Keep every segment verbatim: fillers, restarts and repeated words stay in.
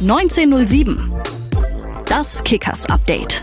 neunzehnhundertsieben. Das Kickers Update.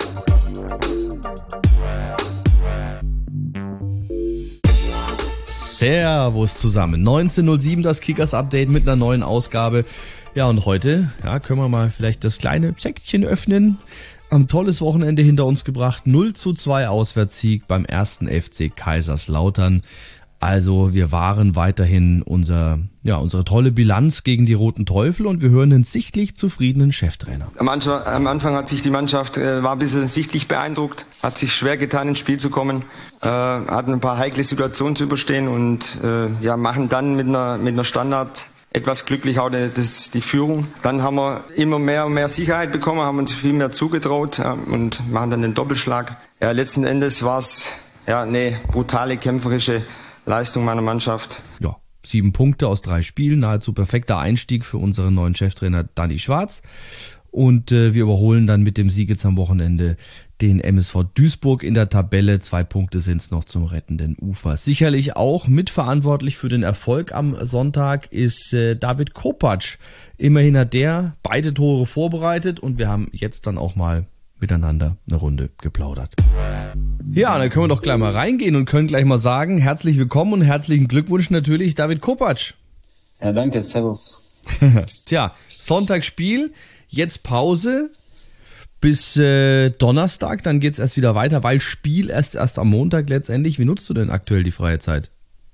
Servus zusammen. neunzehnhundertsieben, das Kickers Update mit einer neuen Ausgabe. Ja, und heute, ja, können wir mal vielleicht das kleine Säckchen öffnen. Ein tolles Wochenende hinter uns gebracht. null zu zwei Auswärtssieg beim ersten F C Kaiserslautern. Also wir waren weiterhin unser, ja, unsere tolle Bilanz gegen die Roten Teufel und wir hören einen sichtlich zufriedenen Cheftrainer. Am Anfang, am Anfang hat sich die Mannschaft, äh, war ein bisschen sichtlich beeindruckt, hat sich schwer getan, ins Spiel zu kommen, äh, hatten ein paar heikle Situationen zu überstehen und äh, ja, machen dann mit einer, mit einer Standard etwas glücklich auch das ist die Führung. Dann haben wir immer mehr und mehr Sicherheit bekommen, haben uns viel mehr zugetraut ja, und machen dann den Doppelschlag. Ja, letzten Endes war es ja eine brutale kämpferische Leistung meiner Mannschaft. Ja, sieben Punkte aus drei Spielen, nahezu perfekter Einstieg für unseren neuen Cheftrainer Dani Schwarz. Und äh, wir überholen dann mit dem Sieg jetzt am Wochenende den M S V Duisburg in der Tabelle. Zwei Punkte sind es noch zum rettenden Ufer. Sicherlich auch mitverantwortlich für den Erfolg am Sonntag ist äh, David Kopacz. Immerhin hat der beide Tore vorbereitet und wir haben jetzt dann auch mal miteinander eine Runde geplaudert. Ja, dann können wir doch gleich mal reingehen und können gleich mal sagen, herzlich willkommen und herzlichen Glückwunsch natürlich David Kopacz. Ja, danke, servus. Tja, Sonntagsspiel, jetzt Pause bis äh, Donnerstag, dann geht's erst wieder weiter, weil Spiel erst erst am Montag letztendlich. Wie nutzt du denn aktuell die freie Zeit?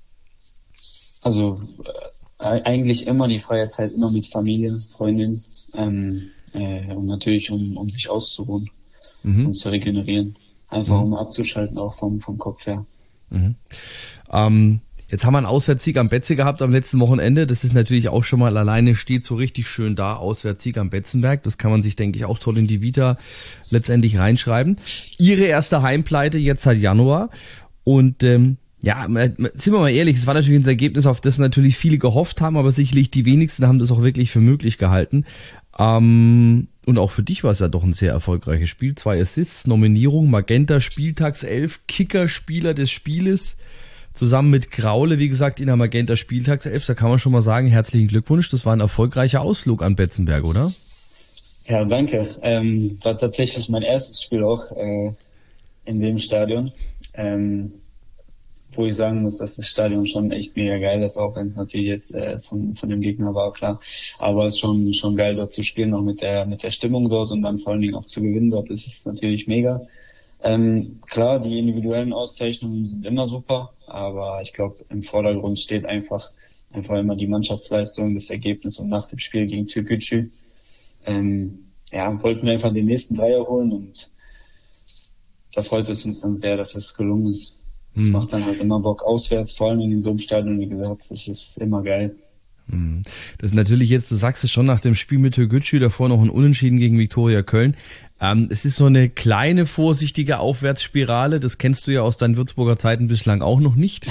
Also äh, eigentlich immer die freie Zeit, immer mit Familie, Freundin ähm, äh, und natürlich um, um sich auszuruhen mhm. und zu regenerieren. Einfach mhm. um abzuschalten, auch vom, vom Kopf her. Mhm. Ähm, jetzt haben wir einen Auswärtssieg am Betze gehabt am letzten Wochenende. Das ist natürlich auch schon mal alleine, steht so richtig schön da. Auswärtssieg am Betzenberg. Das kann man sich, denke ich, auch toll in die Vita letztendlich reinschreiben. Ihre erste Heimpleite jetzt seit Januar. Und ähm, ja, sind wir mal ehrlich, es war natürlich ein Ergebnis, auf das natürlich viele gehofft haben, aber sicherlich die wenigsten haben das auch wirklich für möglich gehalten. Ähm, und auch für dich war es ja doch ein sehr erfolgreiches Spiel. Zwei Assists, Nominierung, Magenta, Spieltagself, Kicker-Spieler des Spieles, zusammen mit Graule, wie gesagt, in der Magenta Spieltagself. Da kann man schon mal sagen, herzlichen Glückwunsch. Das war ein erfolgreicher Ausflug an Betzenberg, oder? Ja, danke. Ähm, war tatsächlich mein erstes Spiel auch äh, in dem Stadion. Ähm, wo ich sagen muss, dass das Stadion schon echt mega geil ist, auch wenn es natürlich jetzt äh, von von dem Gegner war, klar. Aber es ist schon schon geil, dort zu spielen, auch mit der mit der Stimmung dort und dann vor allen Dingen auch zu gewinnen dort. Das ist natürlich mega. Ähm, klar, die individuellen Auszeichnungen sind immer super, aber ich glaube, im Vordergrund steht einfach einfach immer die Mannschaftsleistung, das Ergebnis und nach dem Spiel gegen Türkgücü ähm, ja, wollten wir einfach den nächsten Dreier holen und da freut es uns dann sehr, dass es gelungen ist. Das hm. macht dann halt immer Bock auswärts, vor allem in so einem Stadion, wie gesagt, das ist immer geil. Das ist natürlich jetzt, du sagst es schon, nach dem Spiel mit Türkgücü, davor noch ein Unentschieden gegen Viktoria Köln. Ähm, es ist so eine kleine, vorsichtige Aufwärtsspirale, das kennst du ja aus deinen Würzburger Zeiten bislang auch noch nicht.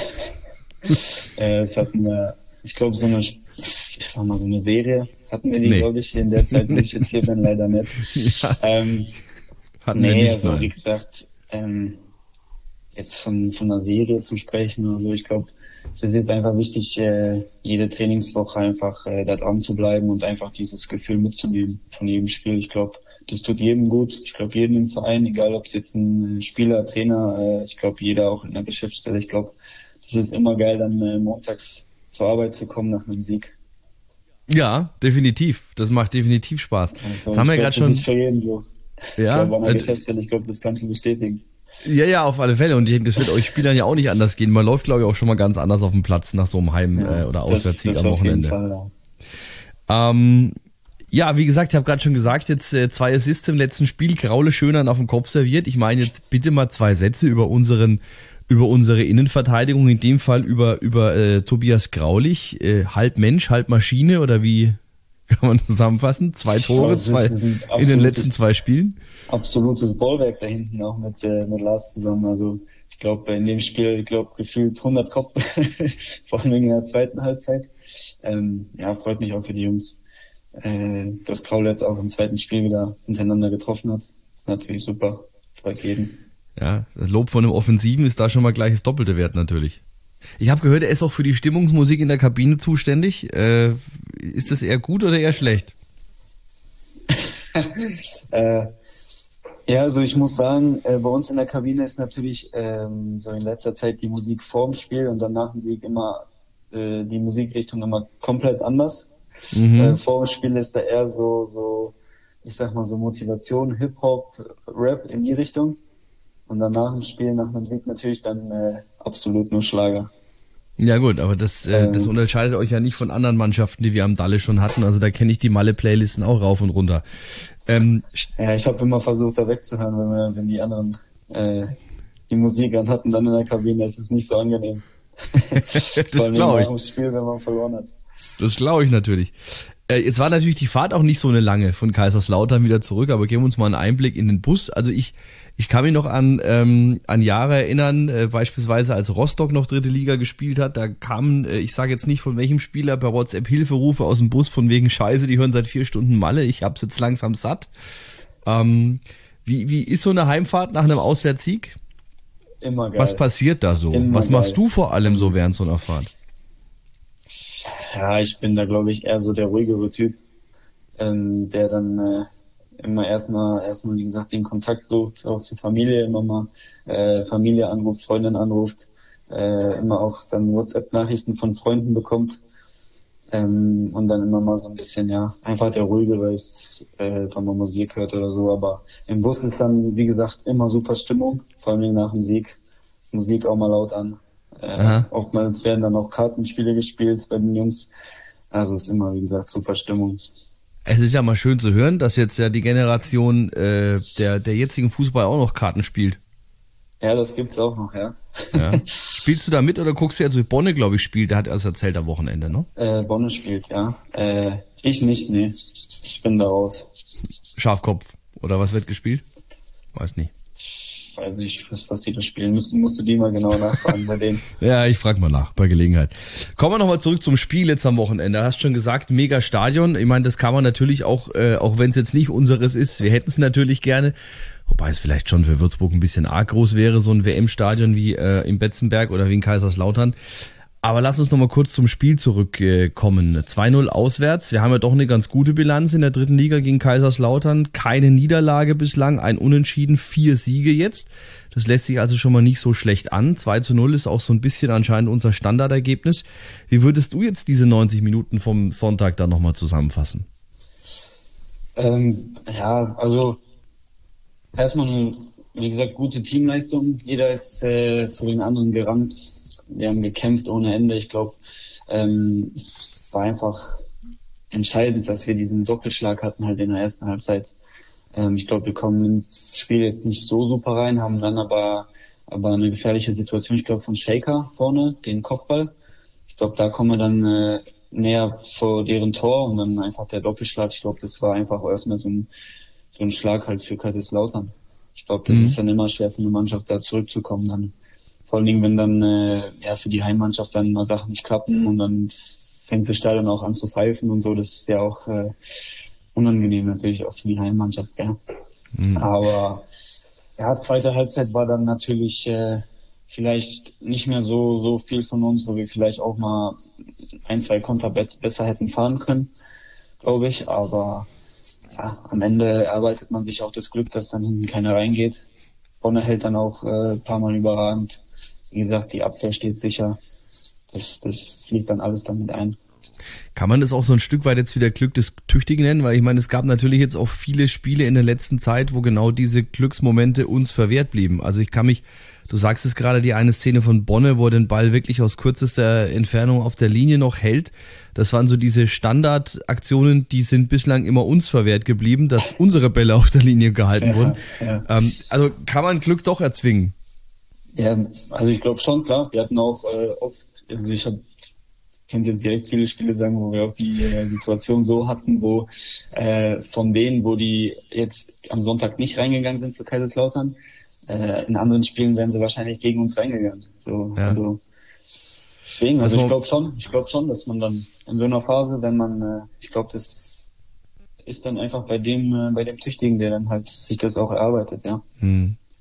äh, das hatten wir, ich glaube, so eine, ich war mal so eine Serie, hatten wir die, nee. glaube ich, in der Zeit, wo ich jetzt hier bin, leider nicht. Ja. Ähm, hatten nee, wir nicht, also nein. Wie gesagt, ähm, jetzt von, von einer Serie zu sprechen oder so, ich glaube, es ist jetzt einfach wichtig, äh, jede Trainingswoche einfach äh, da dran zu bleiben und einfach dieses Gefühl mitzunehmen von jedem Spiel. Ich glaube, das tut jedem gut. Ich glaube, jedem im Verein, egal ob es jetzt ein Spieler, Trainer, äh, ich glaube, jeder auch in der Geschäftsstelle. Ich glaube, das ist immer geil, dann äh, montags zur Arbeit zu kommen nach einem Sieg. Ja, definitiv. Das macht definitiv Spaß. Also, das haben wir gerade schon. Das ist für jeden so. Ja, ich glaube, an der Geschäftsstelle, ich glaube, das kannst du bestätigen. Ja, ja, auf alle Fälle. Und ich denke, das wird euch Spielern ja auch nicht anders gehen. Man läuft, glaube ich, auch schon mal ganz anders auf dem Platz nach so einem Heim- ja, äh, oder Auswärtssieg am Wochenende. Fall, ja. Ähm, ja, wie gesagt, ich habe gerade schon gesagt, jetzt äh, zwei Assists im letzten Spiel, Graule Schönern auf dem Kopf serviert. Ich meine jetzt bitte mal zwei Sätze über unseren über unsere Innenverteidigung, in dem Fall über über äh, Tobias Graulich, äh, halb Mensch, halb Maschine oder wie kann man zusammenfassen? Zwei Tore, ja, zwei in den letzten zwei Spielen. Absolutes Bollwerk da hinten auch mit äh, mit Lars zusammen. Also ich glaube in dem Spiel, ich glaube gefühlt hundert Kopf, vor allem in der zweiten Halbzeit. Ähm, ja, freut mich auch für die Jungs, äh, dass Graule jetzt auch im zweiten Spiel wieder hintereinander getroffen hat. Das ist natürlich super, freut jeden. Ja, das Lob von einem Offensiven ist da schon mal gleich das doppelte Wert natürlich. Ich habe gehört, er ist auch für die Stimmungsmusik in der Kabine zuständig. Äh, ist das eher gut oder eher schlecht? äh, ja, also ich muss sagen, äh, bei uns in der Kabine ist natürlich ähm, so in letzter Zeit die Musik vorm Spiel und dann nach dem Sieg immer äh, die Musikrichtung immer komplett anders. Mhm. Äh, vor dem Spiel ist da eher so, so, ich sag mal so Motivation, Hip-Hop, Rap in die Richtung. Und dann nach dem Spiel, nach einem Sieg natürlich dann äh, absolut nur Schlager. Ja gut, aber das, äh, ähm, das unterscheidet euch ja nicht von anderen Mannschaften, die wir am Dalle schon hatten. Also da kenne ich die Malle-Playlisten auch rauf und runter. Ähm, ja, ich habe immer versucht, da wegzuhören, wenn, wir, wenn die anderen äh, die Musik an hatten, dann in der Kabine. Es ist nicht so angenehm. Das glaube ich. Nach dem Spiel, wenn man verloren hat. Das glaube ich natürlich. Äh, jetzt war natürlich die Fahrt auch nicht so eine lange von Kaiserslautern wieder zurück, aber geben wir uns mal einen Einblick in den Bus. Also ich ich kann mich noch an ähm, an Jahre erinnern, äh, beispielsweise als Rostock noch dritte Liga gespielt hat, da kamen, äh, ich sage jetzt nicht von welchem Spieler, per WhatsApp Hilferufe aus dem Bus von wegen Scheiße, die hören seit vier Stunden Malle, ich hab's jetzt langsam satt. Ähm, wie wie ist so eine Heimfahrt nach einem Auswärtssieg? Immer geil. Was passiert da so? Immer Was machst geil. du vor allem so während so einer Fahrt? Ja, ich bin da, glaube ich, eher so der ruhigere Typ, ähm, der dann äh, immer erstmal, erstmal, wie gesagt, den Kontakt sucht, auch zur Familie, immer mal äh, Familie anruft, Freundin anruft, äh, immer auch dann WhatsApp-Nachrichten von Freunden bekommt ähm, und dann immer mal so ein bisschen, ja, einfach der ruhigere ist, äh, wenn man Musik hört oder so, aber im Bus ist dann, wie gesagt, immer super Stimmung, vor allem nach dem Sieg, Musik auch mal laut an. Äh, oftmals werden dann auch Kartenspiele gespielt bei den Jungs. Also ist immer, wie gesagt, super Stimmung. Es ist ja mal schön zu hören, dass jetzt ja die Generation äh, der der jetzigen Fußball auch noch Karten spielt. Ja, das gibt's auch noch, ja. ja. Spielst du da mit oder guckst du jetzt, wie Bonne, glaube ich, spielt? Der hat erst erzählt am Wochenende, ne? Äh, Bonne spielt, ja. Äh, ich nicht, nee. Ich bin da raus. Schafkopf. Oder was wird gespielt? Weiß nicht. Ich weiß nicht, was, was die da spielen müssen. Musst du die mal genau nachfragen bei denen. Ja, ich frage mal nach, bei Gelegenheit. Kommen wir nochmal zurück zum Spiel jetzt am Wochenende. Du hast schon gesagt, mega Stadion. Ich meine, das kann man natürlich auch, äh, auch wenn es jetzt nicht unseres ist, wir hätten es natürlich gerne. Wobei es vielleicht schon für Würzburg ein bisschen arg groß wäre, so ein W M-Stadion wie äh, in Betzenberg oder wie in Kaiserslautern. Aber lass uns nochmal kurz zum Spiel zurückkommen. zwei null auswärts. Wir haben ja doch eine ganz gute Bilanz in der dritten Liga gegen Kaiserslautern. Keine Niederlage bislang, ein Unentschieden, vier Siege jetzt. Das lässt sich also schon mal nicht so schlecht an. zwei zu null ist auch so ein bisschen anscheinend unser Standardergebnis. Wie würdest du jetzt diese neunzig Minuten vom Sonntag dann nochmal zusammenfassen? Ähm, ja, also erstmal eine, wie gesagt, gute Teamleistung. Jeder ist äh, zu den anderen gerannt. Wir haben gekämpft ohne Ende. Ich glaube, ähm, es war einfach entscheidend, dass wir diesen Doppelschlag hatten halt in der ersten Halbzeit. Ähm, ich glaube, wir kommen ins Spiel jetzt nicht so super rein, haben dann aber aber eine gefährliche Situation, ich glaube, von Shaker vorne, den Kopfball. Ich glaube, da kommen wir dann äh, näher vor deren Tor und dann einfach der Doppelschlag. Ich glaube, das war einfach erstmal so ein, so ein Schlag halt für Kaiserslautern. Ich glaube, das mhm. ist dann immer schwer für eine Mannschaft, da zurückzukommen dann. Vor allen Dingen, wenn dann äh, ja für die Heimmannschaft dann mal Sachen nicht klappen und dann fängt das Stadion auch an zu pfeifen und so. Das ist ja auch äh, unangenehm natürlich auch für die Heimmannschaft. Ja. Mhm. Aber ja, zweite Halbzeit war dann natürlich äh, vielleicht nicht mehr so so viel von uns, wo wir vielleicht auch mal ein, zwei Konter be- besser hätten fahren können, glaube ich. Aber ja, am Ende erarbeitet man sich auch das Glück, dass dann hinten keiner reingeht. Bonne hält dann auch äh, ein paar Mal überragend. Wie gesagt, die Abwehr steht sicher. Das, das fließt dann alles damit ein. Kann man das auch so ein Stück weit jetzt wieder Glück des Tüchtigen nennen? Weil ich meine, es gab natürlich jetzt auch viele Spiele in der letzten Zeit, wo genau diese Glücksmomente uns verwehrt blieben. Also ich kann mich, du sagst es gerade, die eine Szene von Bonne, wo er den Ball wirklich aus kürzester Entfernung auf der Linie noch hält. Das waren so diese Standardaktionen, die sind bislang immer uns verwehrt geblieben, dass unsere Bälle auf der Linie gehalten ja, wurden. Ja. Ähm, also kann man Glück doch erzwingen? Ja, also ich glaube schon, klar. Wir hatten auch äh, oft, also ich habe kennt jetzt direkt viele Spiele sagen, wo wir auch die äh, Situation so hatten, wo äh, von denen, wo die jetzt am Sonntag nicht reingegangen sind für Kaiserslautern, äh, in anderen Spielen wären sie wahrscheinlich gegen uns reingegangen. So, ja. also deswegen, also, also ich glaube schon, ich glaube schon, dass man dann in so einer Phase, wenn man, äh, ich glaube, das ist dann einfach bei dem, äh, bei dem Tüchtigen, der dann halt sich das auch erarbeitet, ja. Hm.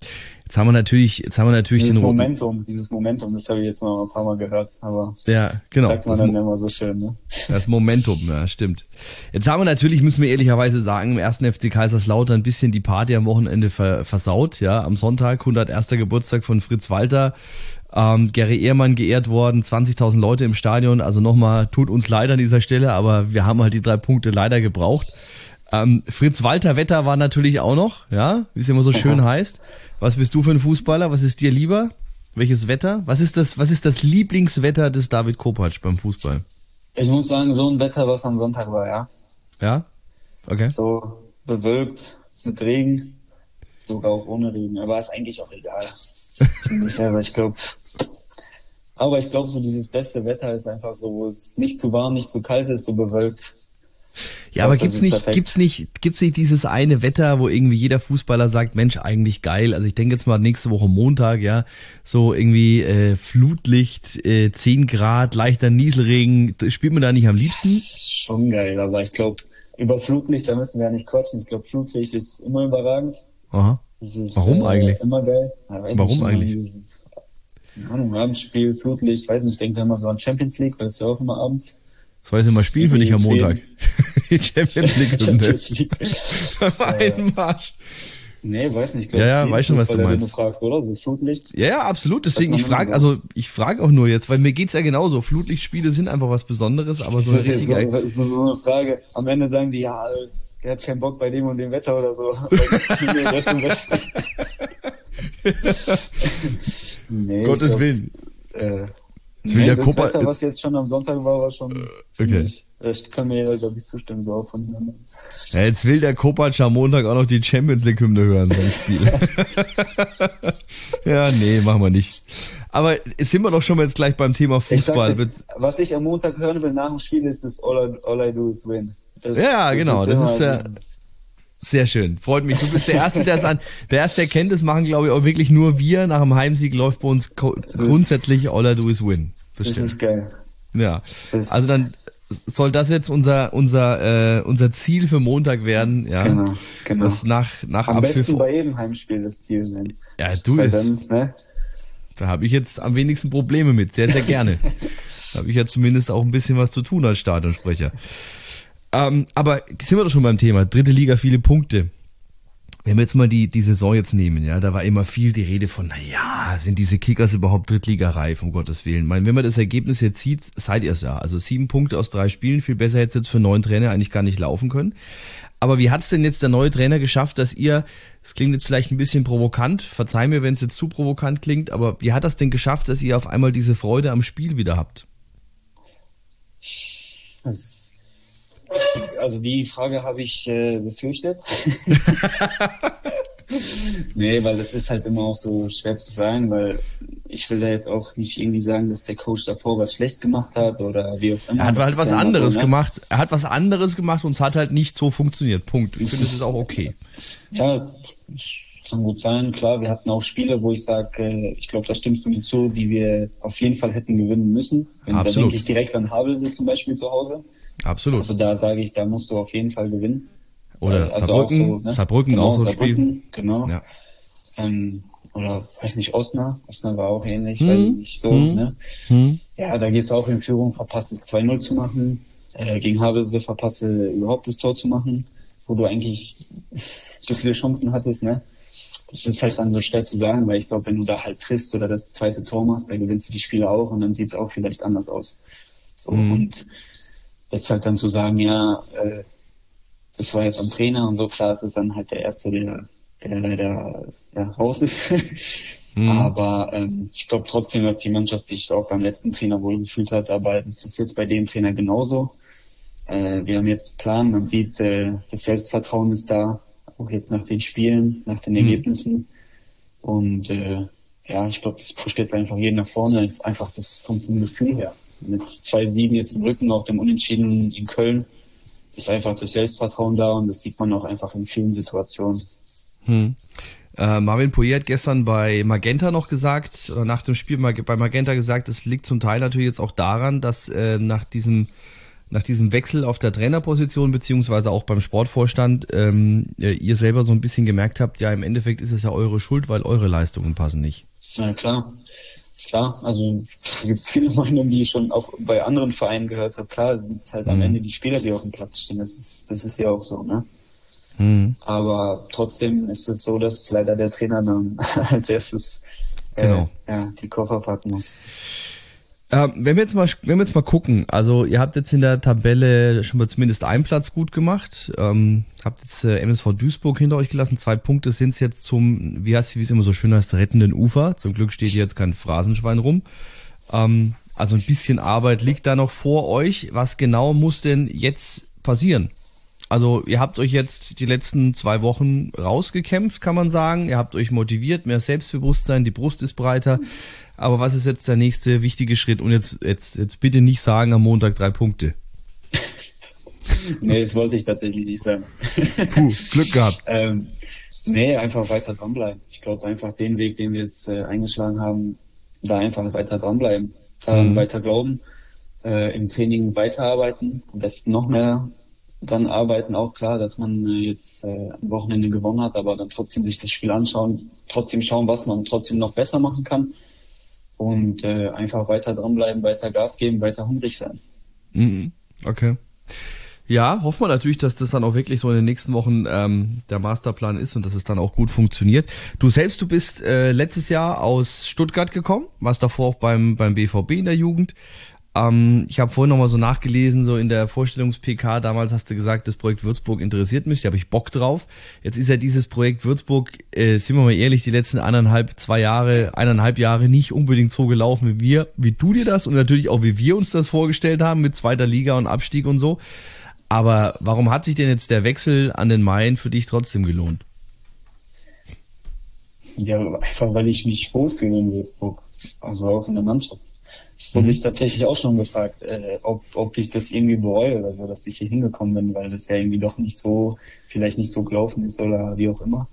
Jetzt haben wir natürlich, jetzt haben wir natürlich dieses den roten. Momentum, dieses Momentum, das habe ich jetzt noch ein paar Mal gehört, aber Ja, genau. sagt man Das dann Mo- immer so schön, ne? Das Momentum, ja, stimmt. Jetzt haben wir natürlich, müssen wir ehrlicherweise sagen, im ersten F C Kaiserslautern ein bisschen die Party am Wochenende ver- versaut, ja, am Sonntag, hunderterster Geburtstag von Fritz Walter, ähm, Gary Ehrmann geehrt worden, zwanzigtausend Leute im Stadion, also nochmal, tut uns leid an dieser Stelle, aber wir haben halt die drei Punkte leider gebraucht. Ähm, Fritz Walter Wetter war natürlich auch noch, ja, wie es immer so schön Aha. heißt. Was bist du für ein Fußballer? Was ist dir lieber? Welches Wetter? Was ist das, was ist das Lieblingswetter des David Kopacz beim Fußball? Ich muss sagen, so ein Wetter, was am Sonntag war, ja. Ja? Okay. So bewölkt, mit Regen, sogar auch ohne Regen, aber ist eigentlich auch egal. Finde ich selber, ich glaube. Aber ich glaube, so dieses beste Wetter ist einfach so, wo es nicht zu warm, nicht zu kalt ist, so bewölkt. Ja, aber Ich glaub, gibt's das ist nicht, perfekt. gibt's nicht, gibt's nicht dieses eine Wetter, wo irgendwie jeder Fußballer sagt, Mensch, eigentlich geil. Also ich denke jetzt mal nächste Woche Montag, ja, so irgendwie äh, Flutlicht, äh, zehn Grad, leichter Nieselregen. Spielt man da nicht am liebsten? Schon geil, aber ich glaube, über Flutlicht, da müssen wir ja nicht quatschen. Ich glaube, Flutlicht ist immer überragend. Aha. Das ist, Warum äh, eigentlich? Immer geil. Ja, weiß Warum nicht, eigentlich? irgendwie, Keine Ahnung, Abendspiel, Flutlicht, weiß nicht, ich denke immer so an Champions League, weil es ja auch immer abends. Das soll ich immer spielen für dich am Montag. Die Champions League Hymne. Champions League. Beim Einmarsch. Nee, weiß nicht. Glaub, Ja, ja, jeden weiß schon, was du Fußballer, den meinst. Du fragst, oder? So Flutlicht. Ja, ja, absolut. Deswegen, Das ich kann man frage, immer also ich frage auch nur jetzt, weil mir geht's ja genauso. Flutlichtspiele sind einfach was Besonderes, aber so eine Das ist richtige. so, so, so eine Frage. Am Ende sagen die, ja, der hat keinen Bock bei dem und dem Wetter oder so. Nee, das ist nee, ich Gottes glaub, Willen. Äh, Jetzt will nee, der das Kopa- Wetter, was jetzt schon am Sonntag war, war schon, Okay. ich, ich kann mir ja, glaube ich, zustimmen, so auch von Ja, jetzt will der Kopacz am Montag auch noch die Champions League Hymne hören beim Spiel. Ja, nee, machen wir nicht. Aber sind wir doch schon mal jetzt gleich beim Thema Ich Fußball. sag dir, was ich am Montag hören will nach dem Spiel, ist das All I, all I do is win. Das, Ja, genau, das immer- ist, äh, das ist Sehr schön. Freut mich. Du bist der Erste, der es an, der Erste, der kennt, das machen, glaube ich, auch wirklich nur wir. Nach dem Heimsieg läuft bei uns ko- grundsätzlich All I do is win. das Bestimmt. ist geil. Ja. Das- Also dann soll das jetzt unser, unser, äh, unser Ziel für Montag werden, ja. Genau, genau. Das nach, nach Am Abpfiff. besten bei jedem Heimspiel das Ziel sein. Ja, du Weil ist, dann, ne? da habe ich jetzt am wenigsten Probleme mit. Sehr, sehr gerne. Da habe ich ja zumindest auch ein bisschen was zu tun als Stadionsprecher. Ähm, aber sind wir doch schon beim Thema. Dritte Liga, viele Punkte. Wenn wir jetzt mal die, die Saison jetzt nehmen, ja, da war immer viel die Rede von, na ja, sind diese Kickers überhaupt Drittligareif, um Gottes Willen. Ich meine, wenn man das Ergebnis jetzt sieht, seid ihr es ja. Also sieben Punkte aus drei Spielen, viel besser hätte es jetzt für einen neuen Trainer eigentlich gar nicht laufen können. Aber wie hat es denn jetzt der neue Trainer geschafft, dass ihr, es klingt jetzt vielleicht ein bisschen provokant, verzeih mir, wenn es jetzt zu provokant klingt, aber wie hat das denn geschafft, dass ihr auf einmal diese Freude am Spiel wieder habt? Das ist, also die Frage habe ich äh, befürchtet. Nee, weil das ist halt immer auch so schwer zu sagen, weil ich will da jetzt auch nicht irgendwie sagen, dass der Coach davor was schlecht gemacht hat oder wie auch immer. Er hat Das halt ist was ja immer anderes so, ne? gemacht. Er hat was anderes gemacht und es hat halt nicht so funktioniert. Punkt. Ich finde, das ist auch okay. Ja, kann gut sein. Klar, wir hatten auch Spiele, wo ich sage, äh, ich glaube, da stimmst du mir zu, die wir auf jeden Fall hätten gewinnen müssen. Wenn, da Absolut. denke ich direkt an Havelse zum Beispiel zu Hause. Absolut. Also da sage ich, da musst du auf jeden Fall gewinnen. Oder Also Saarbrücken, auch so, ne? Saarbrücken Genau, auch so ein Saarbrücken, Spiel. Genau. Ja. Ähm, oder weiß nicht, Osnabrück. Osnabrück war auch ähnlich, Hm. weil nicht so, Hm. ne? Hm. Ja, da gehst du auch in Führung, verpasst es zwei null zu machen. Äh, gegen Havelse verpasse überhaupt das Tor zu machen, wo du eigentlich so viele Chancen hattest, ne? Das ist halt dann so schwer zu sagen, weil ich glaube, wenn du da halt triffst oder das zweite Tor machst, dann gewinnst du die Spiele auch und dann sieht es auch vielleicht anders aus. So, Mhm. und jetzt halt dann zu sagen, ja, äh, das war jetzt am Trainer und so, klar, es ist dann halt der Erste, der, der leider ja, raus ist. Mhm. Aber ähm, ich glaube trotzdem, dass die Mannschaft sich auch beim letzten Trainer wohl gefühlt hat, aber das ist jetzt bei dem Trainer genauso. Äh, wir haben jetzt einen Plan, man sieht, äh, das Selbstvertrauen ist da, auch jetzt nach den Spielen, nach den Mhm. Ergebnissen. Und äh, ja, ich glaube, das pusht jetzt einfach jeden nach vorne, einfach das vom, vom Gefühl her. Mit zwei Siegen jetzt im Rücken, auch dem Unentschieden in Köln, ist einfach das Selbstvertrauen da und das sieht man auch einfach in vielen Situationen. Hm. Äh, Marvin Poirier hat gestern bei Magenta noch gesagt, oder nach dem Spiel bei Magenta gesagt, es liegt zum Teil natürlich jetzt auch daran, dass äh, nach diesem nach diesem Wechsel auf der Trainerposition beziehungsweise auch beim Sportvorstand ähm, ihr selber so ein bisschen gemerkt habt, ja, im Endeffekt ist es ja eure Schuld, weil eure Leistungen passen nicht. Na klar, klar. Also es gibt viele Meinungen, die ich schon auch bei anderen Vereinen gehört habe. Klar, es ist halt am mhm. Ende die Spieler, die auf dem Platz stehen. Das ist, das ist ja auch so, ne? Mhm. Aber trotzdem ist es so, dass leider der Trainer dann als erstes äh, genau. ja, die Koffer packen muss. Äh, wenn wir jetzt mal, wenn wir jetzt mal gucken, also ihr habt jetzt in der Tabelle schon mal zumindest einen Platz gut gemacht, ähm, habt jetzt äh, M S V Duisburg hinter euch gelassen, zwei Punkte sind es jetzt zum, wie heißt, wie es immer so schön heißt, rettenden Ufer. Zum Glück steht hier jetzt kein Phrasenschwein rum. Ähm, also ein bisschen Arbeit liegt da noch vor euch. Was genau muss denn jetzt passieren? Also ihr habt euch jetzt die letzten zwei Wochen rausgekämpft, kann man sagen. Ihr habt euch motiviert, mehr Selbstbewusstsein, die Brust ist breiter. Aber was ist jetzt der nächste wichtige Schritt? Und jetzt, jetzt, jetzt bitte nicht sagen, am Montag drei Punkte. Nee, das wollte ich tatsächlich nicht sagen. Puh, Glück gehabt. ähm, nee, einfach weiter dranbleiben. Ich glaube einfach den Weg, den wir jetzt äh, eingeschlagen haben, da einfach weiter dranbleiben. Daran mhm. weiter glauben, äh, im Training weiterarbeiten, am besten noch mehr dann arbeiten. Auch klar, dass man äh, jetzt äh, am Wochenende gewonnen hat, aber dann trotzdem sich das Spiel anschauen, trotzdem schauen, was man trotzdem noch besser machen kann. Und äh, einfach weiter dranbleiben, weiter Gas geben, weiter hungrig sein. Okay. Ja, hoffen wir natürlich, dass das dann auch wirklich so in den nächsten Wochen ähm, der Masterplan ist und dass es dann auch gut funktioniert. Du selbst, du bist äh, letztes Jahr aus Stuttgart gekommen, warst davor auch beim beim B V B in der Jugend. Ähm, ich habe vorhin nochmal so nachgelesen, so in der Vorstellungs-P K, damals hast du gesagt, das Projekt Würzburg interessiert mich, da habe ich Bock drauf. Jetzt ist ja dieses Projekt Würzburg, äh, sind wir mal ehrlich, die letzten eineinhalb, zwei Jahre, eineinhalb Jahre nicht unbedingt so gelaufen wie wir, wie du dir das und natürlich auch wie wir uns das vorgestellt haben mit zweiter Liga und Abstieg und so. Aber warum hat sich denn jetzt der Wechsel an den Main für dich trotzdem gelohnt? Ja, einfach weil ich mich wohlfühle in Würzburg, also auch in der Mannschaft. Das wurde ich tatsächlich auch schon gefragt, äh, ob, ob ich das irgendwie bereue oder so, dass ich hier hingekommen bin, weil das ja irgendwie doch nicht so, vielleicht nicht so gelaufen ist oder wie auch immer.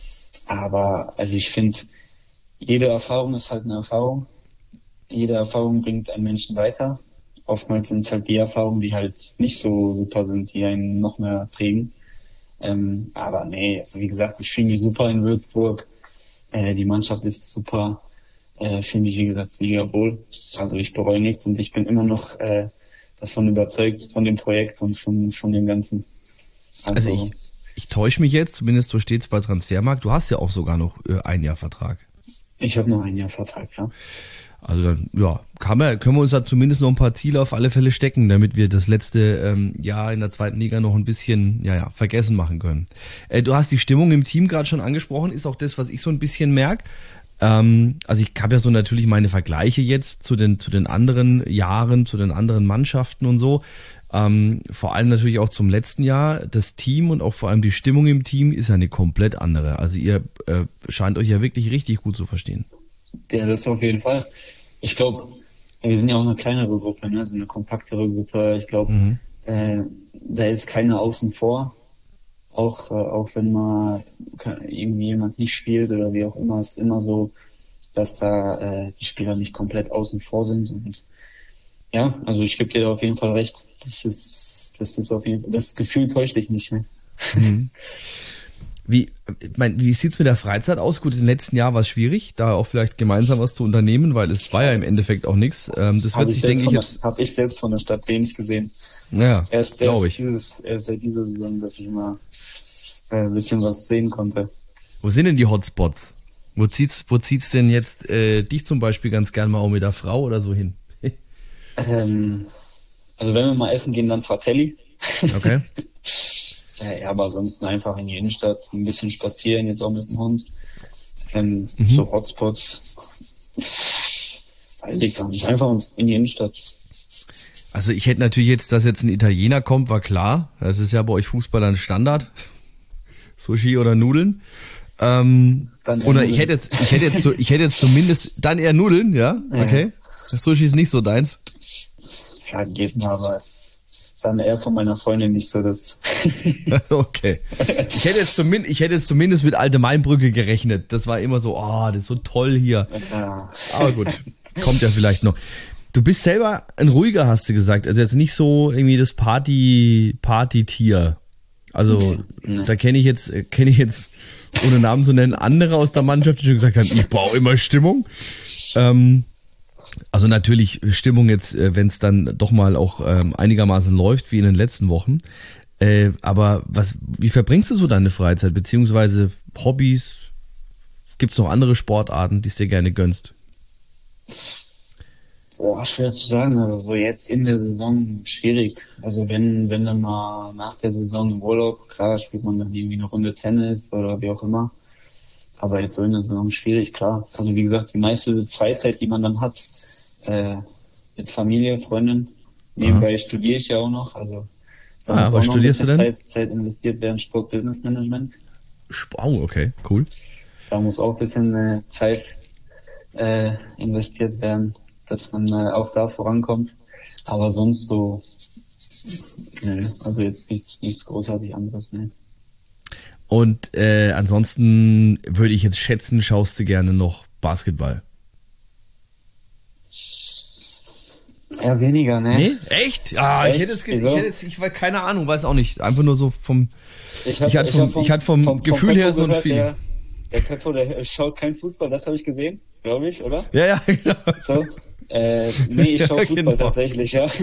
Aber also ich finde, jede Erfahrung ist halt eine Erfahrung. Jede Erfahrung bringt einen Menschen weiter. Oftmals sind es halt die Erfahrungen, die halt nicht so super sind, die einen noch mehr prägen. Ähm, aber nee, also wie gesagt, ich fühle mich super in Würzburg. Äh, die Mannschaft ist super. Äh, fühle mich, wie gesagt, mega wohl. Also ich bereue nichts und ich bin immer noch äh, davon überzeugt, von dem Projekt und von, von dem Ganzen. Also, also ich, ich täusche mich jetzt, zumindest so steht es bei Transfermarkt. Du hast ja auch sogar noch äh, ein Jahr Vertrag. Ich habe noch ein Jahr Vertrag, ja. Also dann, ja, kann man, können wir uns da zumindest noch ein paar Ziele auf alle Fälle stecken, damit wir das letzte ähm, Jahr in der zweiten Liga noch ein bisschen, ja, ja, vergessen machen können. Äh, du hast die Stimmung im Team gerade schon angesprochen, ist auch das, was ich so ein bisschen merke. Ähm, also ich habe ja so natürlich meine Vergleiche jetzt zu den zu den anderen Jahren, zu den anderen Mannschaften und so. Ähm, vor allem natürlich auch zum letzten Jahr. Das Team und auch vor allem die Stimmung im Team ist ja eine komplett andere. Also ihr äh, scheint euch ja wirklich richtig gut zu verstehen. Ja, das auf jeden Fall. Ich glaube, wir sind ja auch eine kleinere Gruppe, ne? So eine kompaktere Gruppe. Ich glaube, mhm. äh, da ist keiner außen vor. Auch, äh, auch wenn mal irgendwie jemand nicht spielt oder wie auch immer, ist immer so, dass da äh, die Spieler nicht komplett außen vor sind. Und ja, also ich gebe dir da auf jeden Fall recht. Das ist, das ist auf jeden Fall, das Gefühl täuscht dich nicht, ne? Mhm. Wie, mein, wie sieht's mit der Freizeit aus? Gut, im letzten Jahr war es schwierig, da auch vielleicht gemeinsam was zu unternehmen, weil es war ja im Endeffekt auch nichts. Ähm, das Hab wird ich sich, denke ich, jetzt... Habe ich selbst von der Stadt wenig gesehen. Ja, glaube ich. Dieses, erst seit dieser Saison, dass ich mal äh, ein bisschen was sehen konnte. Wo sind denn die Hotspots? Wo zieht's, wo zieht's denn jetzt äh, dich zum Beispiel ganz gern mal auch mit der Frau oder so hin? ähm, also wenn wir mal essen gehen, dann Fratelli. Okay. Ja, aber ansonsten einfach in die Innenstadt, ein bisschen spazieren, jetzt auch mit dem Hund. Ähm, mhm. So Hotspots. Weiß ich gar nicht. Einfach in die Innenstadt. Also ich hätte natürlich jetzt, dass jetzt ein Italiener kommt, war klar. Das ist ja bei euch Fußballern Standard. Sushi oder Nudeln. Ähm, oder Nudeln. ich hätte jetzt, ich hätte jetzt, so, ich hätte jetzt zumindest, dann eher Nudeln, ja? Okay. Das Sushi ist nicht so deins. Ja, geht mal, aber dann eher von meiner Freundin nicht so das. Okay. Ich hätte jetzt zumindest, ich hätte jetzt zumindest mit Alte Mainbrücke gerechnet. Das war immer so, oh, das ist so toll hier. Ja. Aber gut, kommt ja vielleicht noch. Du bist selber ein ruhiger, hast du gesagt. Also jetzt nicht so irgendwie das Party, Party-Tier. Also okay. Da kenne ich jetzt, kenne ich jetzt, ohne Namen zu nennen, andere aus der Mannschaft, die schon gesagt haben, ich brauche immer Stimmung. Ähm, also natürlich Stimmung jetzt, wenn es dann doch mal auch ähm, einigermaßen läuft, wie in den letzten Wochen. Äh, aber was, wie verbringst du so deine Freizeit, beziehungsweise Hobbys? Gibt's noch andere Sportarten, die es dir gerne gönnst? Boah, schwer zu sagen, also so jetzt in der Saison schwierig. Also wenn, wenn dann mal nach der Saison im Urlaub, klar, spielt man dann irgendwie eine Runde Tennis oder wie auch immer. Aber jetzt so in der Saison schwierig, klar. Also wie gesagt, die meiste Freizeit, die man dann hat, äh, mit Familie, Freundin. Nebenbei Aha. studiere ich ja auch noch, also da ah, was studierst du denn? Zeit, Zeit investiert werden, Sport Business Management. Oh, okay, cool. Da muss auch ein bisschen äh, Zeit äh, investiert werden, dass man äh, auch da vorankommt. Aber sonst so, ne, also jetzt nichts, nichts großartig anderes, ne. Und äh, ansonsten würde ich jetzt schätzen, schaust du gerne noch Basketball? Ja, weniger, ne? Nee? Echt? Ah, Echt? ich hätte es, ich hätte es, ich weiß keine Ahnung, weiß auch nicht. Einfach nur so vom, ich, hab, ich hatte ich vom, vom, ich hatte vom, vom Gefühl vom her so ein gehört, Feeling. Der, der Peppo, der schaut kein Fußball, das habe ich gesehen, glaube ich, oder? Ja, ja, genau. So. Äh, nee, ich schaue Fußball genau. tatsächlich, ja.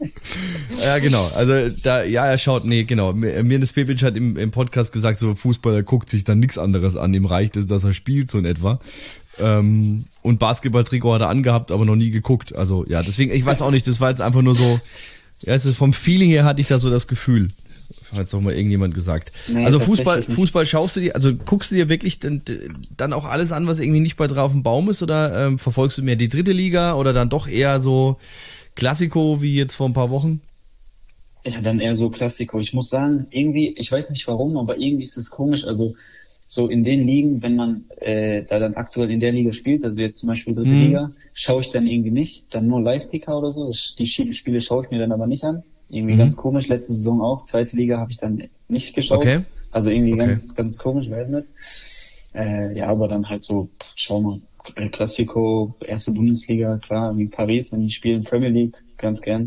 Ja, genau. Also da, ja, er schaut, nee, genau. Mirnes Pepic hat im, im Podcast gesagt, so Fußballer guckt sich dann nichts anderes an. Ihm reicht es, dass er spielt, so in etwa. Ähm, und Basketball-Trikot hat er angehabt, aber noch nie geguckt. Also ja, deswegen, ich weiß auch nicht, das war jetzt einfach nur so, ja, es ist vom Feeling her hatte ich da so das Gefühl. Hat jetzt noch mal irgendjemand gesagt. Nee, also Fußball, Fußball schaust du dir, also guckst du dir wirklich dann, dann auch alles an, was irgendwie nicht bei drauf dem Baum ist, oder ähm, verfolgst du mehr die dritte Liga oder dann doch eher so Klassiko wie jetzt vor ein paar Wochen? Ja, dann eher so Klassiko. Ich muss sagen, irgendwie, ich weiß nicht warum, aber irgendwie ist es komisch. Also so in den Ligen, wenn man äh, da dann aktuell in der Liga spielt, also jetzt zum Beispiel dritte mhm. Liga, schaue ich dann irgendwie nicht, dann nur Live-Ticker oder so. Die Spiele schaue ich mir dann aber nicht an. Irgendwie mhm. ganz komisch, letzte Saison auch. Zweite Liga habe ich dann nicht geschaut. Okay. Also irgendwie okay. ganz ganz komisch, weiß nicht. Äh, ja, aber dann halt so, schau mal, Klassiko, erste Bundesliga, klar, wie Paris, wenn die spielen, Premier League, ganz gern.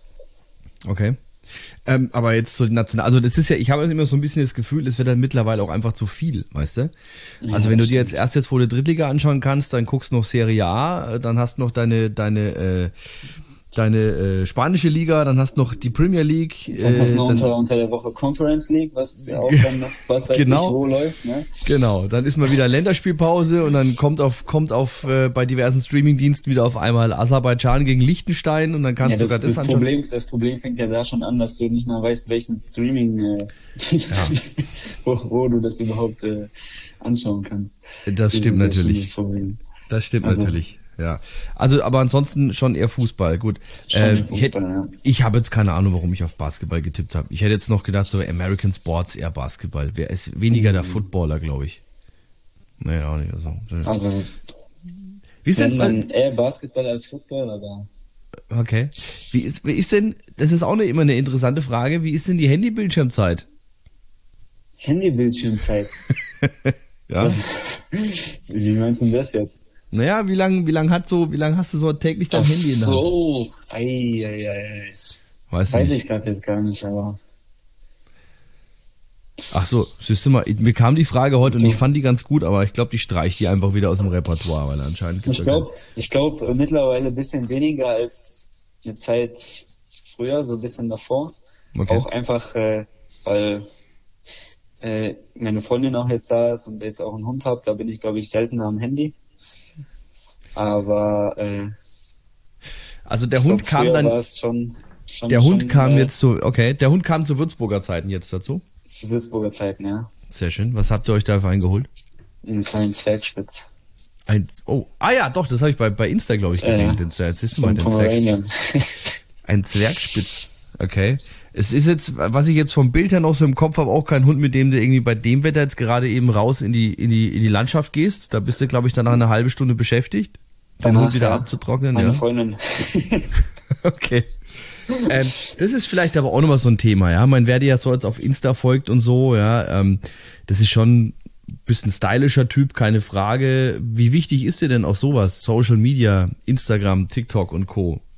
Okay. Ähm, aber jetzt so national, also das ist ja, ich habe immer so ein bisschen das Gefühl, es wird dann mittlerweile auch einfach zu viel, weißt du? Also ja, wenn du dir jetzt erst jetzt vor der Drittliga anschauen kannst, dann guckst du noch Serie A, dann hast du noch deine, deine, äh, deine äh, spanische Liga, dann hast du noch die Premier League. Dann äh, hast du noch dann, unter, unter der Woche Conference League, was ja auch dann noch, was weiß genau, ich, wo läuft, ne? Genau, dann ist mal wieder Länderspielpause und dann kommt auf, kommt auf äh, bei diversen Streamingdiensten wieder auf einmal Aserbaidschan gegen Liechtenstein und dann kannst ja, du sogar das, das anschauen. Problem, das Problem fängt ja da schon an, dass du nicht mal weißt, welchen Streaming, äh, ja. wo, wo du das überhaupt äh, anschauen kannst. Das, das stimmt natürlich. Das, das stimmt also, natürlich. Ja, also aber ansonsten schon eher Fußball. Gut, äh, Fußball, ich, hätt, ja. ich habe jetzt keine Ahnung, warum ich auf Basketball getippt habe. Ich hätte jetzt noch gedacht, so American Sports eher Basketball. Wer ist weniger mhm. der Footballer, glaube ich. Naja, auch nicht so. Also, wie ist denn dann eher Basketball als Football, aber okay. Wie ist, wie ist denn? Das ist auch eine, immer eine interessante Frage. Wie ist denn die Handybildschirmzeit? Handybildschirmzeit. Ja. Wie meinst du das jetzt? Naja, wie lang, wie lang hat so, wie lang hast du so täglich dein Ach Handy in der Hand? So, ei, ei, ei. Weiß, Weiß ich gerade jetzt gar nicht, aber. Ach so, siehst du mal, mir kam die Frage heute und ich fand die ganz gut, aber ich glaube, die streicht die einfach wieder aus dem Repertoire, weil anscheinend gibt's Ich glaube, ich glaube mittlerweile ein bisschen weniger als eine Zeit früher, so ein bisschen davor. Okay. Auch einfach, äh, weil äh, meine Freundin auch jetzt da ist und jetzt auch einen Hund hat, da bin ich, glaube ich, seltener am Handy. Aber äh, also der Hund glaub, kam dann schon, schon, der Hund schon, kam äh, jetzt zu okay der Hund kam zu Würzburger Zeiten jetzt dazu zu Würzburger Zeiten, ja. Sehr schön. Was habt ihr euch da für einen geholt? Einen kleinen Zwergspitz. Ein oh ah ja doch, das habe ich bei bei Insta glaube ich gesehen. Äh, den Zwerg. Siehst du mal den Zwerg. Ein Zwergspitz. Okay. Es ist jetzt, was ich jetzt vom Bild her noch so im Kopf habe, auch kein Hund, mit dem du irgendwie bei dem Wetter jetzt gerade eben raus in die in die in die Landschaft gehst. Da bist du, glaube ich, danach eine halbe Stunde beschäftigt, den Danach, Hund wieder ja. abzutrocknen. Meine ja. Freundin. Okay. Ähm, das ist vielleicht aber auch nochmal so ein Thema, ja. Man werde ja so jetzt auf Insta folgt und so, ja. Ähm, das ist schon ein bisschen stylischer Typ, keine Frage. Wie wichtig ist dir denn auch sowas? Social Media, Instagram, TikTok und Co.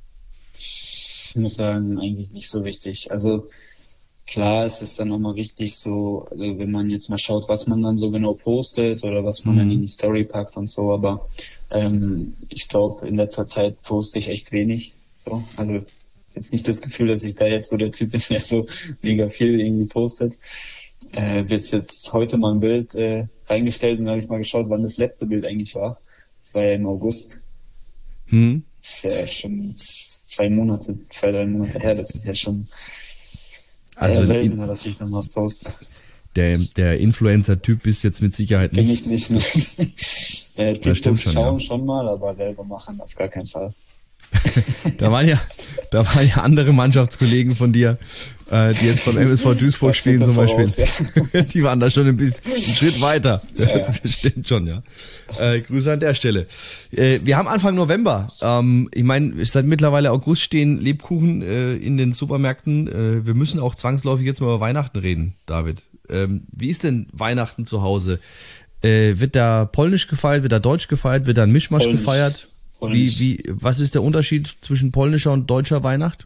Ich muss sagen, eigentlich nicht so wichtig. Also klar, es ist dann auch mal wichtig, so, also wenn man jetzt mal schaut, was man dann so genau postet oder was man mhm. dann in die Story packt und so, aber ähm, ich glaube, in letzter Zeit poste ich echt wenig. So, also jetzt nicht das Gefühl, dass ich da jetzt so der Typ bin, der so mega viel irgendwie postet. Äh, wird jetzt heute mal ein Bild äh, reingestellt und dann habe ich mal geschaut, wann das letzte Bild eigentlich war. Das war ja im August. Hm. Das ist ja schon zwei Monate, zwei, drei Monate her. Das ist ja schon also seltener, dass ich dann was poste. Der, der Influencer-Typ ist jetzt mit Sicherheit nicht. Bin ich nicht. Ne? äh, das stimmt schon, schauen ja. schon mal, aber selber machen auf gar keinen Fall. da waren ja, da waren ja andere Mannschaftskollegen von dir, äh, die jetzt beim M S V Duisburg spielen zum Beispiel. Voraus, ja. Die waren da schon ein bisschen einen Schritt weiter. Ja, das ja. stimmt schon, ja. Äh, Grüße an der Stelle. Äh, wir haben Anfang November. Ähm, ich meine, seit mittlerweile August stehen Lebkuchen äh, in den Supermärkten. Äh, wir müssen auch zwangsläufig jetzt mal über Weihnachten reden, David. Ähm, wie ist denn Weihnachten zu Hause? Äh, wird da polnisch gefeiert, wird da deutsch gefeiert, wird da ein Mischmasch polnisch. gefeiert? Wie, wie, was ist der Unterschied zwischen polnischer und deutscher Weihnacht?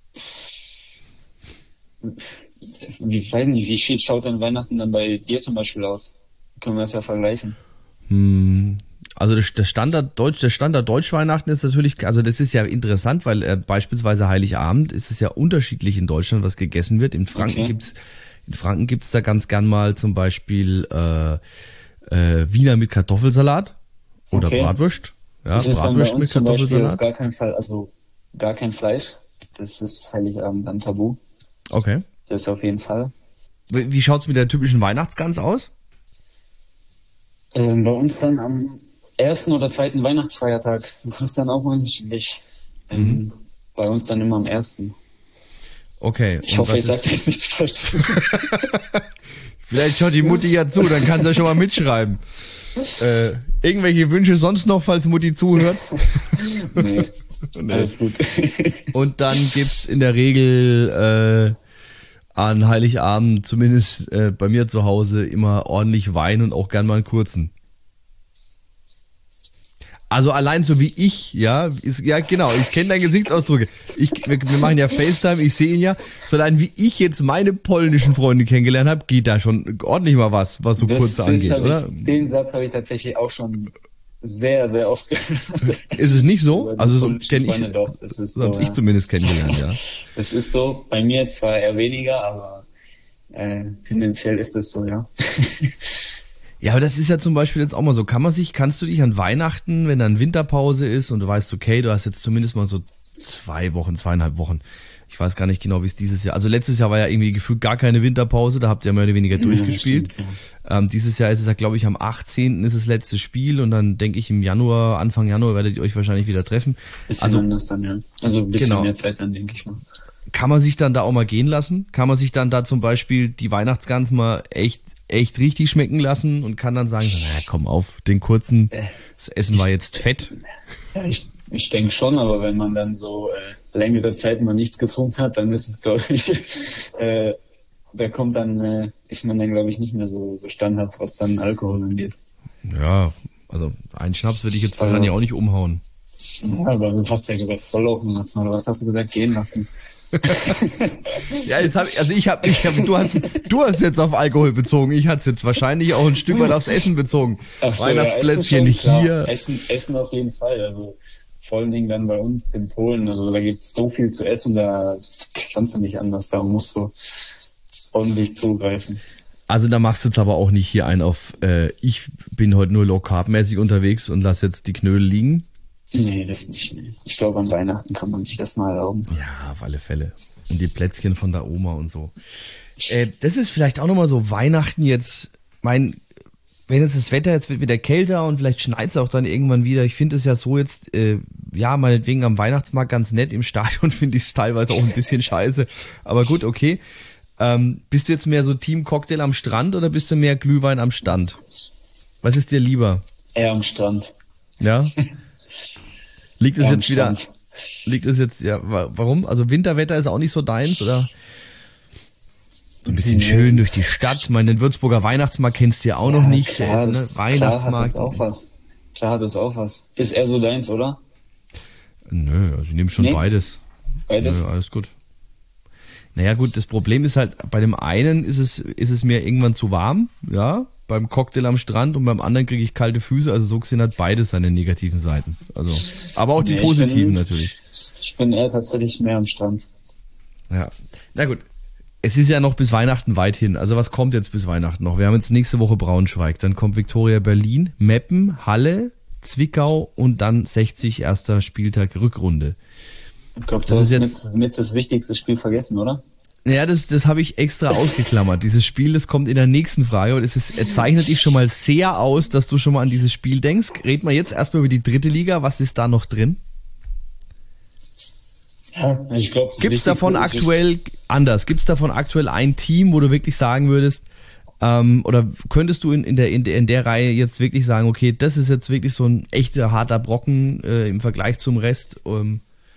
Ich weiß nicht, wie schaut denn Weihnachten dann bei dir zum Beispiel aus? Können wir das ja vergleichen. Hm, also der Standard Deutsch, der Standard Deutsch-Weihnachten ist natürlich, also das ist ja interessant, weil äh, beispielsweise Heiligabend ist es ja unterschiedlich in Deutschland, was gegessen wird. In Franken okay. gibt's, in Franken gibt's da ganz gern mal zum Beispiel äh, äh, Wiener mit Kartoffelsalat oder okay. Bratwurst. Ja, das ist Bratwurst dann bei uns mit zum Beispiel Kartoffelsalat. auf gar keinen Fall, also gar kein Fleisch. Das ist Heiligabend dann tabu. Okay. Das auf jeden Fall. Wie, wie schaut's mit der typischen Weihnachtsgans aus? Ähm, bei uns dann am ersten oder zweiten Weihnachtsfeiertag. Das ist dann auch unterschiedlich. Mhm. Ähm, bei uns dann immer am ersten. Okay. Ich hoffe, ich sage jetzt nichts falsch. Vielleicht schaut die Mutti ja zu, dann kann sie schon mal mitschreiben. Äh, irgendwelche Wünsche sonst noch, falls Mutti zuhört? Nee, nee. Alles gut. Und dann gibt's in der Regel äh, an Heiligabend, zumindest äh, bei mir zu Hause, immer ordentlich Wein und auch gern mal einen kurzen. Also allein so wie ich, ja, ist, ja genau, ich kenne deine Gesichtsausdrücke. Ich, wir, wir machen ja FaceTime, ich sehe ihn ja. So allein wie ich jetzt meine polnischen Freunde kennengelernt habe, geht da schon ordentlich mal was, was so das, kurze das angeht, oder? Ich, den Satz habe ich tatsächlich auch schon sehr, sehr oft gehört. Ist es nicht so? Also so kenne ich, doch, das ist so habe ja. ich zumindest kennengelernt, ja. Es ist so, bei mir zwar eher weniger, aber äh, tendenziell ist es so, ja. Ja, aber das ist ja zum Beispiel jetzt auch mal so, kann man sich, kannst du dich an Weihnachten, wenn dann Winterpause ist und du weißt, okay, du hast jetzt zumindest mal so zwei Wochen, zweieinhalb Wochen, ich weiß gar nicht genau, wie es dieses Jahr, also letztes Jahr war ja irgendwie gefühlt gar keine Winterpause, da habt ihr mehr oder weniger ja, durchgespielt. Stimmt, ja. ähm, dieses Jahr ist es ja, glaube ich, am achtzehnten ist das letzte Spiel und dann denke ich im Januar, Anfang Januar werdet ihr euch wahrscheinlich wieder treffen. Bisschen also, anders dann, ja. Also ein bisschen genau. mehr Zeit dann, denke ich mal. Kann man sich dann da auch mal gehen lassen? Kann man sich dann da zum Beispiel die Weihnachtsgans mal echt echt richtig schmecken lassen und kann dann sagen, naja, komm auf, den kurzen, das Essen war jetzt fett. Ja, ich, ich denke schon, aber wenn man dann so äh, längere Zeit mal nichts getrunken hat, dann ist es, glaube ich, äh, da kommt dann, äh, ist man dann, glaube ich, nicht mehr so, so standhaft, was dann Alkohol angeht. Ja, also einen Schnaps würde ich jetzt wahrscheinlich auch nicht umhauen. Ja, aber du hast ja gesagt, volllaufen lassen, oder was hast du gesagt, gehen lassen? Ja, jetzt hab ich, also ich habe, ich hab, du hast, du hast jetzt auf Alkohol bezogen. Ich hatte es jetzt wahrscheinlich auch ein Stück weit aufs Essen bezogen. Ach so, Weihnachtsplätzchen ja, hier. Essen, Essen auf jeden Fall. Also vor allen Dingen dann bei uns in Polen. Also da gibt's so viel zu essen, da kannst du nicht anders. Da musst du ordentlich zugreifen. Also da machst du jetzt aber auch nicht hier ein auf, äh, ich bin heute nur low carb mäßig unterwegs und lass jetzt die Knödel liegen. Nee, das nicht. Nee. Ich glaube, an Weihnachten kann man sich das mal erlauben. Ja, auf alle Fälle. Und die Plätzchen von der Oma und so. Äh, das ist vielleicht auch nochmal so Weihnachten jetzt. Mein, wenn jetzt das Wetter jetzt wird wieder kälter und vielleicht schneit es auch dann irgendwann wieder. Ich finde es ja so jetzt, äh, ja, meinetwegen am Weihnachtsmarkt ganz nett. Im Stadion finde ich es teilweise auch ein bisschen scheiße. Aber gut, okay. Ähm, bist du jetzt mehr so Team Cocktail am Strand oder bist du mehr Glühwein am Stand? Was ist dir lieber? Eher am Strand. Ja? Liegt es ja, jetzt wieder, liegt es jetzt, ja, warum? Also Winterwetter ist auch nicht so deins, oder? So ein bisschen nee. schön durch die Stadt. Ich meine, den Würzburger Weihnachtsmarkt kennst du ja auch ja, noch nicht. Klar, ist, das, ne? Weihnachtsmarkt. Klar hat das auch was. Klar hat das auch was. Ist eher so deins, oder? Nö, also ich nehme schon nee. beides. Beides? Ja, alles gut. Naja gut, das Problem ist halt, bei dem einen ist es, ist es mir irgendwann zu warm, ja, beim Cocktail am Strand, und beim anderen kriege ich kalte Füße, also so gesehen hat beides seine negativen Seiten. Also, aber auch die Nee, positiven ich bin, natürlich. Ich bin eher tatsächlich mehr am Strand. Ja, na gut. Es ist ja noch bis Weihnachten weit hin. Also was kommt jetzt bis Weihnachten noch? Wir haben jetzt nächste Woche Braunschweig, dann kommt Viktoria Berlin, Meppen, Halle, Zwickau und dann sechzig erster Spieltag Rückrunde. Ich glaube, Das das ist ist jetzt- mit, mit das wichtigste Spiel vergessen, oder? Ja, das, das habe ich extra ausgeklammert. Dieses Spiel, das kommt in der nächsten Frage, und es ist, es zeichnet dich schon mal sehr aus, dass du schon mal an dieses Spiel denkst. Reden wir jetzt erstmal über die dritte Liga. Was ist da noch drin? Ja, ich glaube. Gibt's davon aktuell, anders, gibt's davon aktuell ein Team, wo du wirklich sagen würdest, ähm, oder könntest du in, in, der, in, der, in der Reihe jetzt wirklich sagen, okay, das ist jetzt wirklich so ein echter harter Brocken äh, im Vergleich zum Rest? Ähm,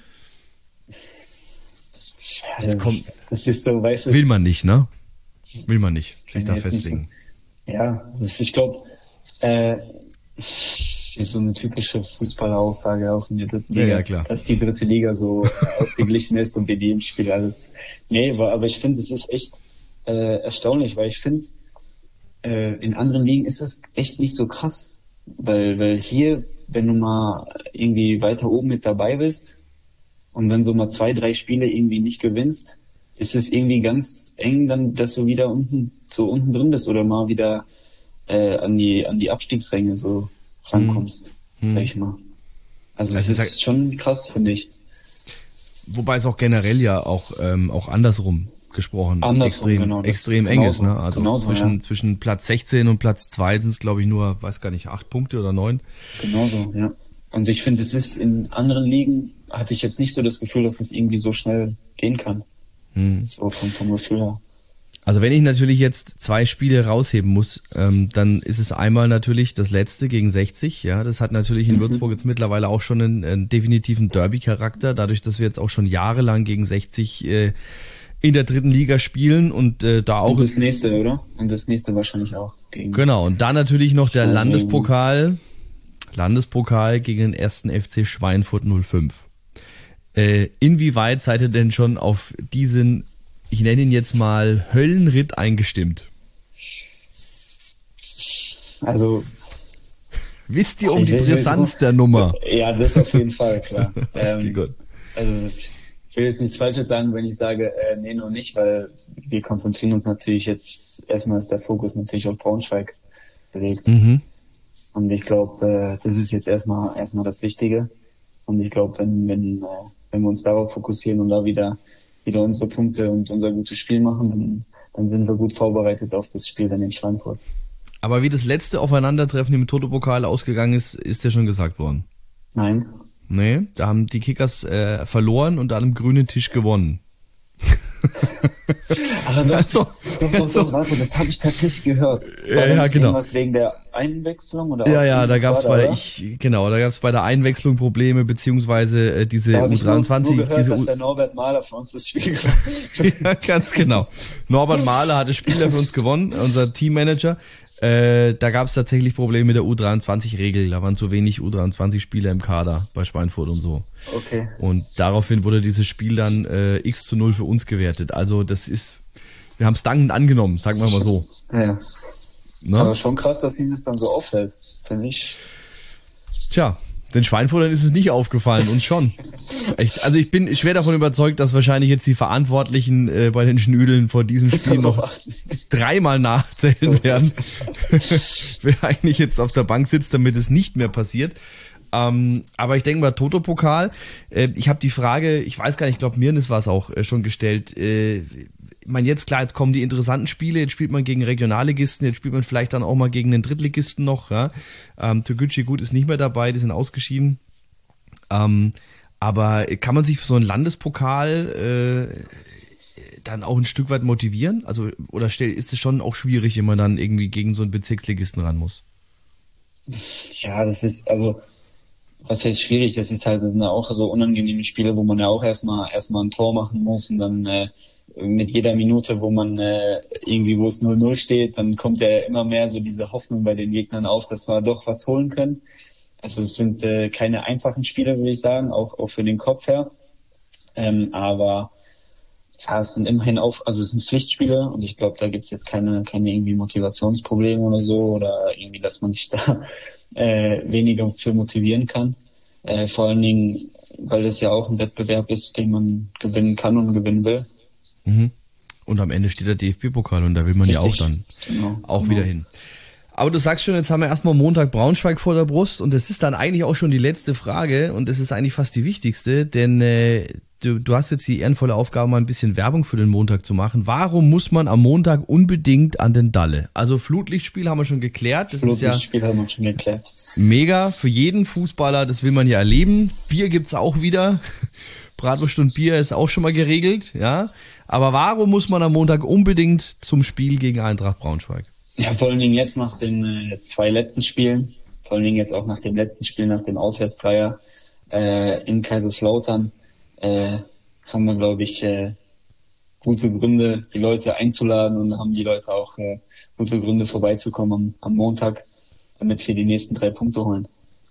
jetzt kommt, Das ist so, weißt du. will man nicht, ne? Will man nicht, sich da Jetzt nicht festlegen. So, ja, das ist, ich glaube, äh, ist so eine typische Fußballeraussage auch in der dritten Ja, Liga, ja, klar. dass die dritte Liga so äh, ausgeglichen ist und bei jedem Spiel alles. Nee, aber, aber ich finde, es ist echt äh, erstaunlich, weil ich finde, äh, in anderen Ligen ist das echt nicht so krass, weil, weil hier, wenn du mal irgendwie weiter oben mit dabei bist und wenn so mal zwei, drei Spiele irgendwie nicht gewinnst, ist es irgendwie ganz eng, dann, dass du wieder unten, so unten drin bist oder mal wieder äh, an die an die Abstiegsränge so rankommst, Hm. sag ich mal. Also Es es ist ist, halt- schon krass, finde ich. Wobei es auch generell ja auch, ähm, auch andersrum gesprochen Andersrum, extrem, genau, das extrem ist eng ist. genauso. Ne? Also Genauso, zwischen, ja. zwischen Platz sechzehn und Platz zwei sind es, glaube ich, nur, weiß gar nicht, acht Punkte oder neun. Genauso, ja. Und ich finde, es ist in anderen Ligen, hatte ich jetzt nicht so das Gefühl, dass es irgendwie so schnell gehen kann. Hm. So vom, vom Gefühl her. Also wenn ich natürlich jetzt zwei Spiele rausheben muss, ähm, dann ist es einmal natürlich das letzte gegen sechzig. Ja, das hat natürlich in Mhm. Würzburg jetzt mittlerweile auch schon einen, einen definitiven Derby-Charakter, dadurch, dass wir jetzt auch schon jahrelang gegen sechzig äh, in der dritten Liga spielen und äh, da auch Und das nächste, oder? Und das nächste wahrscheinlich auch gegen. genau. Und dann natürlich noch der Schwein- Landespokal, Landespokal gegen den ersten F C Schweinfurt null fünf. Äh, inwieweit seid ihr denn schon auf diesen, ich nenne ihn jetzt mal Höllenritt eingestimmt? Also Wisst ihr um Ich die will- ich will Brisanz so- der Nummer? ja, das auf jeden Fall, klar. Okay, ähm, gut. Also ich will jetzt nichts Falsches sagen, wenn ich sage, äh, nee, noch nicht, weil wir konzentrieren uns natürlich jetzt, erstmal ist der Fokus natürlich auf Braunschweig gelegt. Mhm. Und ich glaube, äh, das ist jetzt erstmal erstmal das Wichtige. Und ich glaube, wenn, wenn, äh, wenn wir uns darauf fokussieren und da wieder wieder unsere Punkte und unser gutes Spiel machen, dann, dann sind wir gut vorbereitet auf das Spiel dann in Schweinfurt. Aber wie das letzte Aufeinandertreffen im Toto-Pokal ausgegangen ist, ist ja schon gesagt worden. Nein? Nee, da haben die Kickers äh, verloren und an einem grünen Tisch gewonnen. Aber doch, Also, doch, doch, also- doch, warte, das habe ich tatsächlich gehört. Ja, War ja, das nicht genau. irgendwas wegen der Einwechslung oder? Ja, auch ja, da irgendwas gab's war bei der, oder? ich, genau, da gab's bei der Einwechslung Probleme, beziehungsweise äh, diese Da hab U ich nur, dreiundzwanzig, nur gehört, diese dass U der Norbert Mahler für uns das Spiel gemacht ja, ganz genau. Norbert Mahler hat das Spiel für uns gewonnen, unser Teammanager. Äh, da gab es tatsächlich Probleme mit der U dreiundzwanzig-Regel. Da waren zu wenig U dreiundzwanzig-Spieler im Kader bei Schweinfurt und so. Okay. Und daraufhin wurde dieses Spiel dann äh, x zu null für uns gewertet. Also das ist, wir haben es dankend angenommen, sagen wir mal so. Ja. Ne? Aber schon krass, dass ihm das dann so auffällt, finde ich. Tja, den Schweinfurtern ist es nicht aufgefallen, uns schon. Echt, also ich bin schwer davon überzeugt, dass wahrscheinlich jetzt die Verantwortlichen äh, bei den Schnüdeln vor diesem Spiel noch dreimal nachzählen werden, wer eigentlich jetzt auf der Bank sitzt, damit es nicht mehr passiert. Ähm, aber ich denke mal, Toto-Pokal, äh, ich habe die Frage, ich weiß gar nicht, ich glaube, Mirnes war es auch äh, schon gestellt, äh, ich meine, jetzt klar, jetzt kommen die interessanten Spiele, jetzt spielt man gegen Regionalligisten, jetzt spielt man vielleicht dann auch mal gegen den Drittligisten noch, ja. Ähm, Türkgücü gut ist nicht mehr dabei, die sind ausgeschieden. Ähm, aber kann man sich für so einen Landespokal äh, dann auch ein Stück weit motivieren? Also, oder stell, ist es schon auch schwierig, wenn man dann irgendwie gegen so einen Bezirksligisten ran muss? Ja, das ist, also, was heißt schwierig, das ist halt, das sind ja auch so unangenehme Spiele, wo man ja auch erstmal, erstmal ein Tor machen muss und dann, äh, mit jeder Minute, wo man äh, irgendwie, wo es null null steht, dann kommt ja immer mehr so diese Hoffnung bei den Gegnern auf, dass wir doch was holen können. Also es sind äh, keine einfachen Spiele, würde ich sagen, auch, auch für den Kopf her. Ähm, aber ja, es sind immerhin auch, also es sind Pflichtspiele und ich glaube, da gibt's jetzt keine, keine irgendwie Motivationsprobleme oder so oder irgendwie, dass man sich da äh, weniger für motivieren kann. Äh, vor allen Dingen, weil es ja auch ein Wettbewerb ist, den man gewinnen kann und gewinnen will. Mhm. Und am Ende steht der D F B-Pokal und da will man Richtig. ja auch dann genau. auch genau. wieder hin. Aber du sagst schon, jetzt haben wir erstmal Montag Braunschweig vor der Brust und das ist dann eigentlich auch schon die letzte Frage und das ist eigentlich fast die wichtigste, denn äh, du, du hast jetzt die ehrenvolle Aufgabe, mal ein bisschen Werbung für den Montag zu machen. Warum muss man am Montag unbedingt an den Dalle? Also Flutlichtspiel haben wir schon geklärt. Das Flutlichtspiel ist ja haben wir schon geklärt. Mega für jeden Fußballer, das will man ja erleben. Bier gibt's auch wieder. Bratwurst und Bier ist auch schon mal geregelt, ja. Aber warum muss man am Montag unbedingt zum Spiel gegen Eintracht Braunschweig? Ja, vor allen Dingen jetzt nach den äh, zwei letzten Spielen, vor allen Dingen jetzt auch nach dem letzten Spiel, nach dem Auswärtsdreier äh, in Kaiserslautern, äh, haben wir, glaube ich, äh, gute Gründe, die Leute einzuladen und haben die Leute auch äh, gute Gründe vorbeizukommen am, am Montag, damit wir die nächsten drei Punkte holen.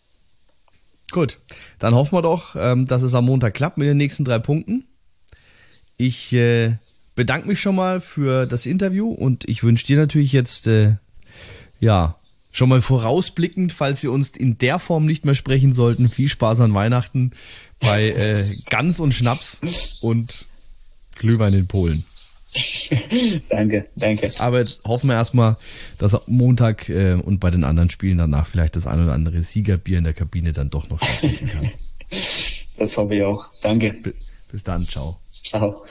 Gut, dann hoffen wir doch, ähm, dass es am Montag klappt mit den nächsten drei Punkten. Ich äh, bedanke mich schon mal für das Interview und ich wünsche dir natürlich jetzt, äh, ja, schon mal vorausblickend, falls wir uns in der Form nicht mehr sprechen sollten, viel Spaß an Weihnachten bei äh, Gans und Schnaps und Glühwein in Polen. Danke, danke. Aber jetzt hoffen wir erstmal, dass am Montag äh, und bei den anderen Spielen danach vielleicht das ein oder andere Siegerbier in der Kabine dann doch noch stattfinden kann. Das hoffe ich auch. Danke. B- bis dann, ciao. Ciao.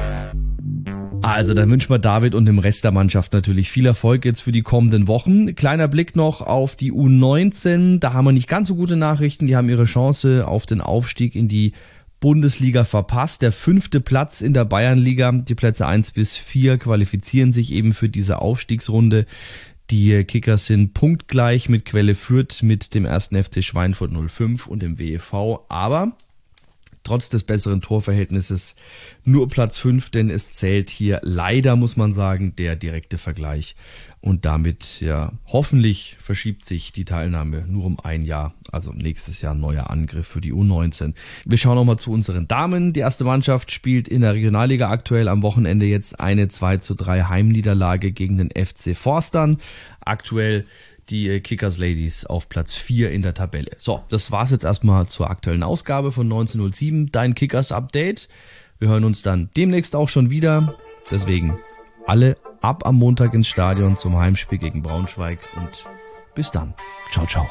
Also dann wünschen wir David und dem Rest der Mannschaft natürlich viel Erfolg jetzt für die kommenden Wochen. Kleiner Blick noch auf die U neunzehn, da haben wir nicht ganz so gute Nachrichten. Die haben ihre Chance auf den Aufstieg in die Bundesliga verpasst. Der fünfte Platz in der Bayernliga, die Plätze eins bis vier qualifizieren sich eben für diese Aufstiegsrunde. Die Kickers sind punktgleich mit Quelle Fürth, mit dem ersten F C Schweinfurt null fünf und dem W E V, aber trotz des besseren Torverhältnisses nur Platz fünf, denn es zählt hier leider, muss man sagen, der direkte Vergleich. Und damit, ja, hoffentlich verschiebt sich die Teilnahme nur um ein Jahr. Also nächstes Jahr neuer Angriff für die U neunzehn. Wir schauen nochmal zu unseren Damen. Die erste Mannschaft spielt in der Regionalliga aktuell am Wochenende jetzt eine zwei zu drei Heimniederlage gegen den F C Forstern. Aktuell die Kickers Ladies auf Platz vier in der Tabelle. So, das war's jetzt erstmal zur aktuellen Ausgabe von neunzehn null sieben, dein Kickers Update. Wir hören uns dann demnächst auch schon wieder. Deswegen alle ab am Montag ins Stadion zum Heimspiel gegen Braunschweig und bis dann. Ciao, ciao.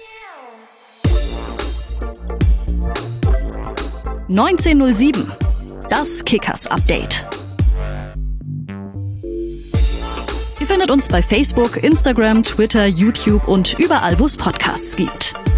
neunzehn null sieben, das Kickers Update. Ihr findet uns bei Facebook, Instagram, Twitter, YouTube und überall, wo es Podcasts gibt.